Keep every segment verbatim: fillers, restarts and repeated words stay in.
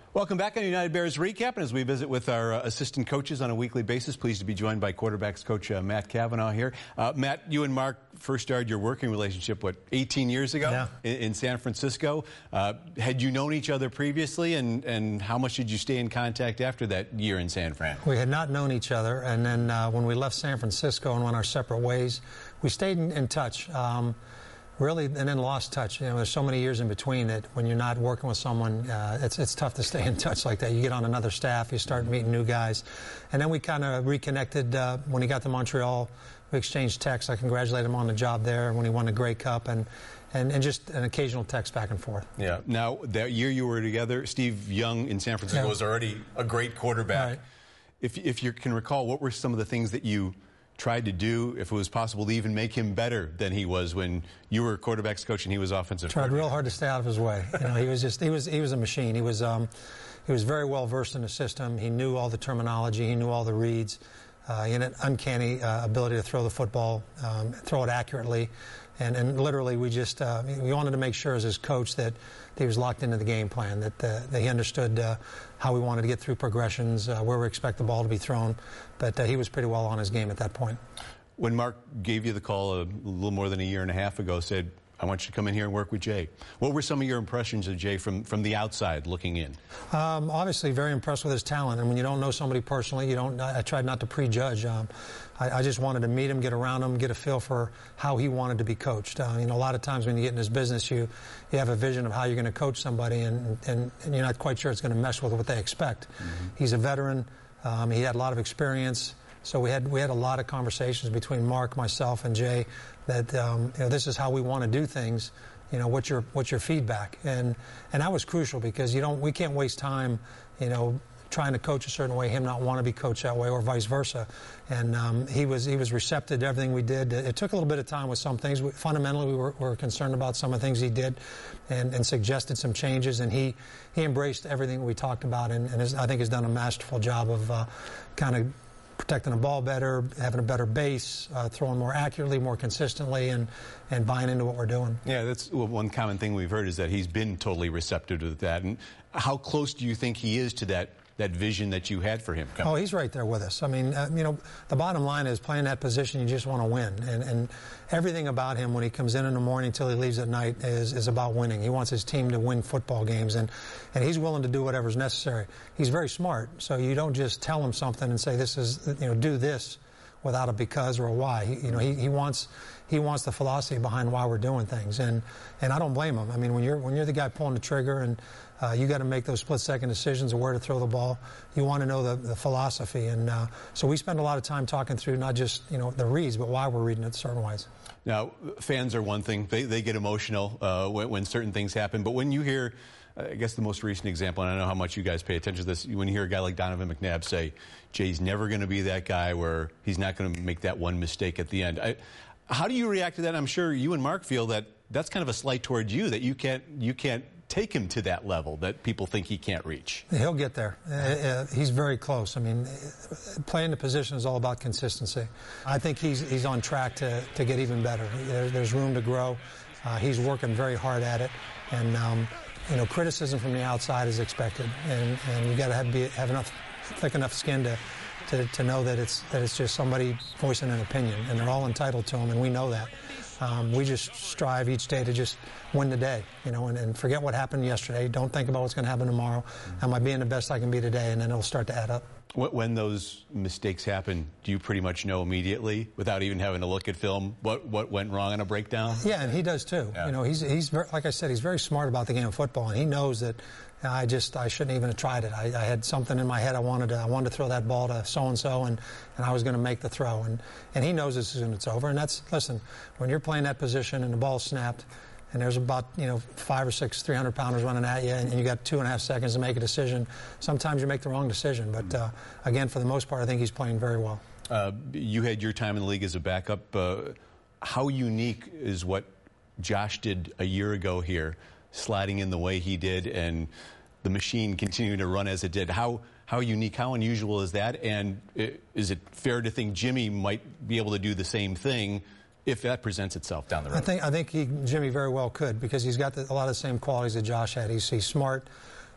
Welcome back on United Bears Recap, and as we visit with our uh, assistant coaches on a weekly basis, pleased to be joined by quarterbacks coach uh, Matt Cavanaugh here. Uh, Matt, you and Mark first started your working relationship, what, eighteen years ago yeah. in, in San Francisco. Uh, had you known each other previously, and, and how much did you stay in contact after that year in San Fran? We had not known each other, and then uh, when we left San Francisco and went our separate ways, we stayed in, in touch. Um, Really, and then lost touch. You know, there's so many years in between that when you're not working with someone, uh, it's it's tough to stay in touch like that. You get on another staff, you start meeting new guys, and then we kind of reconnected uh, when he got to Montreal. We exchanged texts. I congratulated him on the job there when he won the Grey Cup, and and and just an occasional text back and forth. Yeah. Now that year you were together, Steve Young in San Francisco yeah. was already a great quarterback. Right. If if you can recall, what were some of the things that you tried to do, if it was possible, to even make him better than he was when you were quarterbacks coach and he was offensive Tried coordinator? real hard to stay out of his way. You know, he was just he was he was a machine. He was um, he was very well versed in the system. He knew all the terminology. He knew all the reads. Uh, he had an uncanny uh, ability to throw the football, um, throw it accurately, and and literally we just uh, we wanted to make sure as his coach that, that he was locked into the game plan, that, uh, that he understood uh, how we wanted to get through progressions, uh, where we expect the ball to be thrown, but uh, he was pretty well on his game at that point. When Mark gave you the call a little more than a year and a half ago, said, I want you to come in here and work with Jay. What were some of your impressions of Jay from, from the outside looking in? Um, obviously very impressed with his talent, and when you don't know somebody personally, you don't. I, I tried not to prejudge. Um, I, I just wanted to meet him, get around him, get a feel for how he wanted to be coached. Uh, you know, a lot of times when you get in this business, you you have a vision of how you're going to coach somebody, and, and, and you're not quite sure it's going to mesh with what they expect. Mm-hmm. He's a veteran. Um, he had a lot of experience. So we had we had a lot of conversations between Mark, myself, and Jay that um, you know, this is how we want to do things. You know, what's your what's your feedback? And and that was crucial because you don't we can't waste time, you know, trying to coach a certain way, him not want to be coached that way, or vice versa. And um, he was he was receptive to everything we did. It took a little bit of time with some things. Fundamentally, we were, were concerned about some of the things he did, and, and suggested some changes. And he he embraced everything we talked about, and, and has, I think has done a masterful job of uh, kind of protecting the ball better, having a better base, uh, throwing more accurately, more consistently, and, and buying into what we're doing. Yeah, that's one common thing we've heard is that he's been totally receptive to that. And how close do you think he is to that that vision that you had for him? Oh, he's right there with us. I mean, uh, you know, the bottom line is playing that position, you just want to win. And, and everything about him when he comes in in the morning till he leaves at night is, is about winning. He wants his team to win football games, and, and he's willing to do whatever's necessary. He's very smart, so you don't just tell him something and say, this is, you know, do this without a because or a why. He, you know, he, he wants he wants the philosophy behind why we're doing things, and and I don't blame him. I mean, when you're when you're the guy pulling the trigger and uh, you got to make those split-second decisions of where to throw the ball, you want to know the, the philosophy, and uh, so we spend a lot of time talking through not just you know the reads, but why we're reading it certain ways. Now, fans are one thing; they they get emotional uh, when, when certain things happen, but when you hear, I guess the most recent example, and I know how much you guys pay attention to this, when you hear a guy like Donovan McNabb say, Jay's never going to be that guy where he's not going to make that one mistake at the end. I, how do you react to that? I'm sure you and Mark feel that that's kind of a slight toward you, that you can't you can't take him to that level that people think he can't reach. He'll get there. Uh, uh, he's very close. I mean, playing the position is all about consistency. I think he's he's on track to, to get even better. There, there's room to grow. Uh, he's working very hard at it, and um, you know, criticism from the outside is expected, and, and you got to have, be, have enough thick enough skin to, to to know that it's that it's just somebody voicing an opinion, and they're all entitled to them, and we know that. Um, we just strive each day to just win the day, you know, and, and forget what happened yesterday. Don't think about what's going to happen tomorrow. Am I being the best I can be today? And then it'll start to add up. When those mistakes happen, do you pretty much know immediately, without even having to look at film, what what went wrong on a breakdown? Yeah, and he does too. Yeah. You know, he's he's very, like I said, he's very smart about the game of football, and he knows that I just I shouldn't even have tried it. I, I had something in my head. I wanted to I wanted to throw that ball to so and so, and and I was going to make the throw, and and he knows as soon as it's over. And that's listen, when you're playing that position and the ball's snapped, and there's about, you know, five or six three hundred pounders running at you, and, and you got two and a half seconds to make a decision. Sometimes you make the wrong decision, but uh, again, for the most part, I think he's playing very well. Uh, you had your time in the league as a backup. Uh, how unique is what Josh did a year ago here, sliding in the way he did, and the machine continuing to run as it did? How how unique, how unusual is that? And is it fair to think Jimmy might be able to do the same thing if that presents itself down the road? I think I think he, Jimmy very well could, because he's got the, a lot of the same qualities that Josh had. He's, he's smart.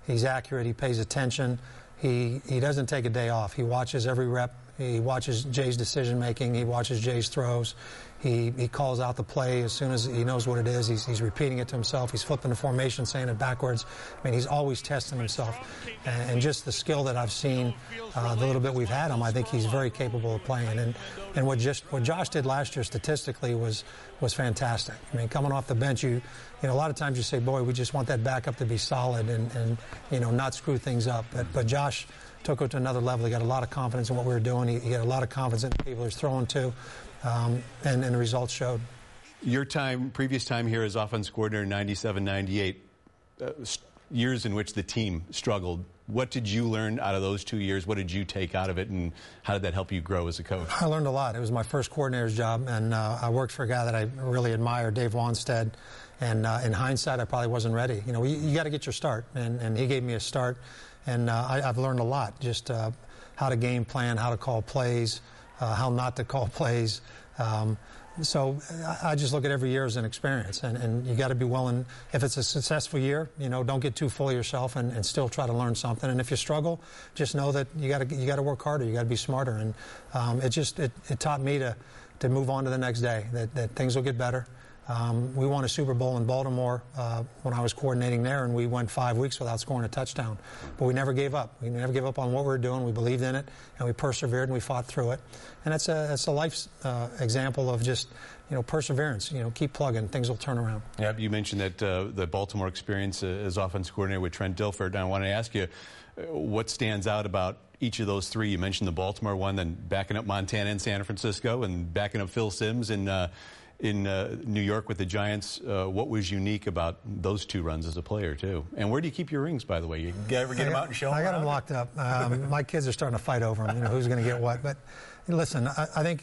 He's accurate. He pays attention. He, he doesn't take a day off. He watches every rep. He watches Jay's decision-making. He watches Jay's throws. He, he calls out the play as soon as he knows what it is. He's, he's repeating it to himself. He's flipping the formation, saying it backwards. I mean, he's always testing himself. And, and just the skill that I've seen, uh, the little bit we've had him, I think he's very capable of playing. And, and what, just, what Josh did last year statistically was, was fantastic. I mean, coming off the bench, you, you know, a lot of times you say, boy, we just want that backup to be solid and, and you know, not screw things up. But, but Josh took it to another level. He got a lot of confidence in what we were doing. He, he got a lot of confidence in the people he was throwing to, um, and, and the results showed. Your time, previous time here as offense coordinator, ninety-seven ninety-eight, uh, years in which the team struggled. What did you learn out of those two years? What did you take out of it, and how did that help you grow as a coach? I learned a lot. It was my first coordinator's job, and uh, I worked for a guy that I really admire, Dave Wanstead. And uh, in hindsight, I probably wasn't ready. You know, you, you got to get your start, and, and he gave me a start. And uh, I, I've learned a lot, just uh, how to game plan, how to call plays, uh, how not to call plays. Um, so I just look at every year as an experience, and, and you got to be willing. If it's a successful year, you know, don't get too full of yourself, and, and still try to learn something. And if you struggle, just know that you got to you got to work harder. You got to be smarter. And um, it just it, it taught me to to move on to the next day. That, that things will get better. Um, we won a Super Bowl in Baltimore uh, when I was coordinating there, and we went five weeks without scoring a touchdown. But we never gave up. We never gave up on what we were doing. We believed in it, and we persevered, and we fought through it. And that's a that's a life uh, example of just, you know, perseverance. You know, keep plugging. Things will turn around. Yeah, you mentioned that uh, the Baltimore experience uh, as offense coordinator with Trent Dilfer. And I want to ask you, uh, what stands out about each of those three? You mentioned the Baltimore one, then backing up Montana and San Francisco, and backing up Phil Simms and. Uh, in uh, New York with the Giants. Uh, what was unique about those two runs as a player, too? And where do you keep your rings, by the way? You ever get them out and show them I got around? them locked up. Um, my kids are starting to fight over them, you know, who's going to get what. But listen, I, I think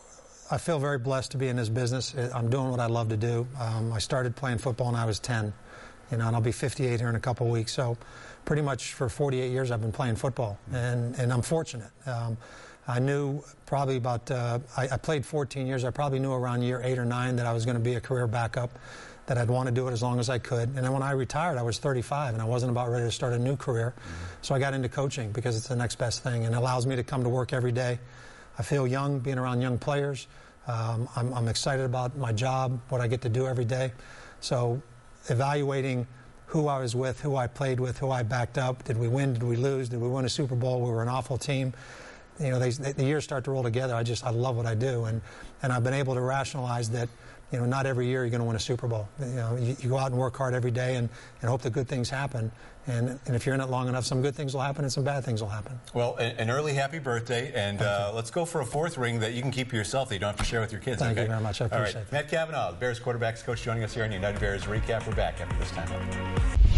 I feel very blessed to be in this business. I'm doing what I love to do. Um, I started playing football when I was ten, you know, and I'll be fifty-eight here in a couple of weeks. So pretty much for forty-eight years I've been playing football, and, and I'm fortunate. Um, I knew probably about, uh, I, I played fourteen years. I probably knew around year eight or nine that I was going to be a career backup, that I'd want to do it as long as I could. And then when I retired, I was thirty-five, and I wasn't about ready to start a new career. Mm-hmm. So I got into coaching because it's the next best thing, and it allows me to come to work every day. I feel young being around young players. Um, I'm, I'm excited about my job, what I get to do every day. So evaluating who I was with, who I played with, who I backed up, did we win, did we lose, did we win a Super Bowl, we were an awful team. You know, they, the years start to roll together. I just, I love what I do, and, and I've been able to rationalize that, you know, not every year you're going to win a Super Bowl. You know, you, you go out and work hard every day and, and hope that good things happen. And, and if you're in it long enough, some good things will happen and some bad things will happen. Well, an early happy birthday, and uh, let's go for a fourth ring that you can keep for yourself that you don't have to share with your kids. Thank okay? you very much. I appreciate All right. it. Matt Cavanaugh, the Bears quarterbacks coach, joining us here on United Bears Recap. We're back after this time.